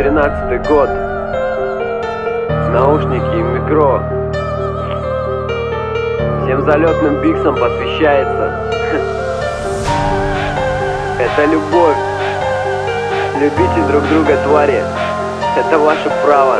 2013 год. Наушники и микро. Всем залетным биксам посвящается. Это любовь. Любите друг друга, твари. Это ваше право.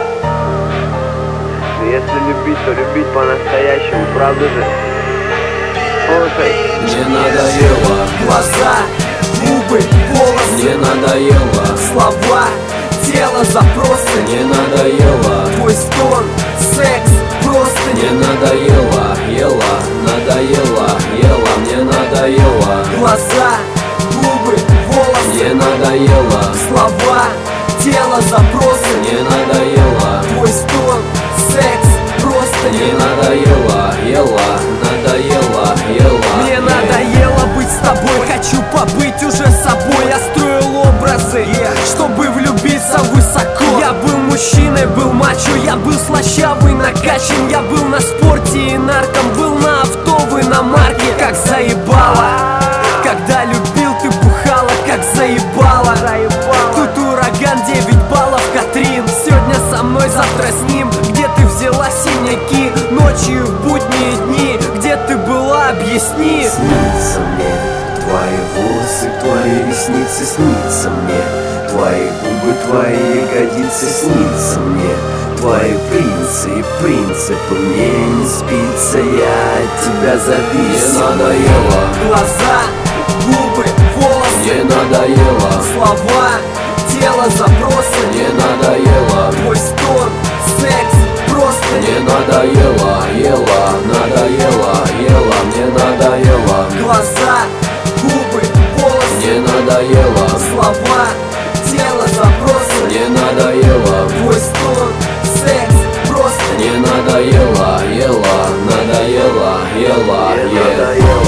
Но если любить, то любить по-настоящему, правда же? Слушай. Мне надоело глаза, губы, волосы. Мне надоело слова, тело, запросы. Мне надоело твой стон, секс, просто. Мне надоело, надоело, мне надоело глаза, губы, волосы. Мне надоело слова, тело, запросы. Мне надоело твой стон, секс, просто. Мне надоело, надоело. Мне надоело быть с тобой, хочу побыть уже собой. Я строил образы, чтобы влюбиться высоко. Я был мужчиной, был мачо, я был слащавый, накачан. Я был на спорте и нарком, был на авто, вы на марке. Как заебало, когда любил, ты бухала, как заебало. Тут ураган, 9 баллов, Катрин. Сегодня со мной, завтра с ним. Где ты взяла синяки? Ночью в будние дни. Где ты была, объясни. Снится мне твои волосы, твои ресницы. Снится мне твои губы, твои ягодицы. Снится мне твои принцы и принципы. Мне не спится, я от тебя завис. Мне надоело глаза, губы, волосы. Мне надоело слова, тело, запросы. Мне надоело твой стон, секс, просто. Мне надоело, надоело, мне надоело глаза, губы, волосы. Мне надоело слова, тело, запросы. Мне надоело твой стон, секс, просто. Мне надоело, надоело, Надоело.